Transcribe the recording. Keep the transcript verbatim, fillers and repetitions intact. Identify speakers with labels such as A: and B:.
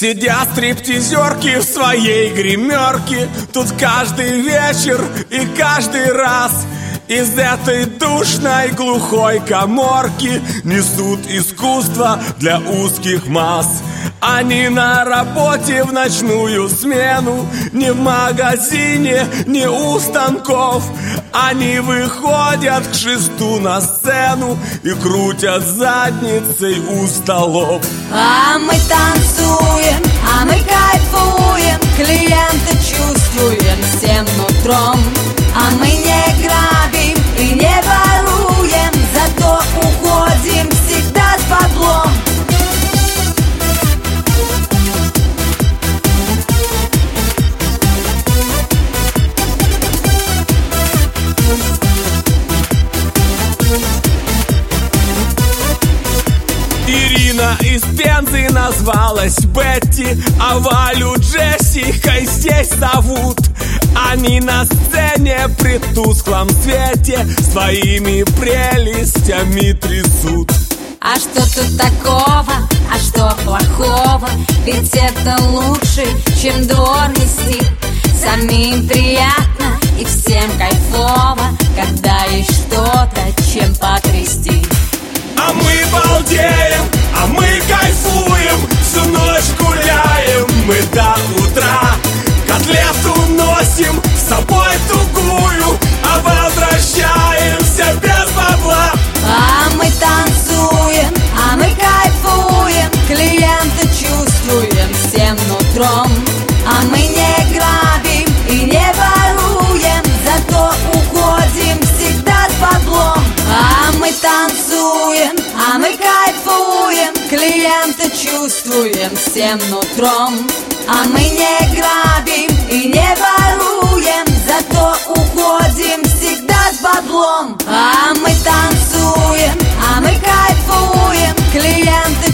A: Сидят стриптизерки в своей гримерке. Тут каждый вечер и каждый раз из этой душной глухой каморки несут искусство для узких масс. Они на работе в ночную смену, не в магазине, не у станков. Они выходят к шесту на сцену и крутят задницей у столов.
B: А мы танцуем, а мы кайфуем, клиента чувствуем всем нутром. А мы не грабим и не воруем, зато уходим всегда с баблом.
A: Ирина из Пензы назвалась Бетти, а Валю Джессикой здесь зовут. Они на сцене при тусклом свете своими прелестями трясут.
B: А что тут такого, а что плохого? Ведь это лучше, чем двор нести. Самим приятно и всем кайфово, когда есть что-то, чем потрясти.
A: А мы балдеем, а мы кайфуем, всю ночь гуляем мы до утра. Котлету носим с собой тугую, а возвращаемся без бабла.
B: А мы танцуем, а мы кайфуем, клиента чувствуем всем нутром. А мы не грабим и не воруем, зато уходим всегда с баблом. А мы танцуем, а мы кайфуем, клиента чувствуем всем нутром. А мы не грабим и не воруем, зато уходим всегда с баблом. А мы танцуем, а мы кайфуем, клиента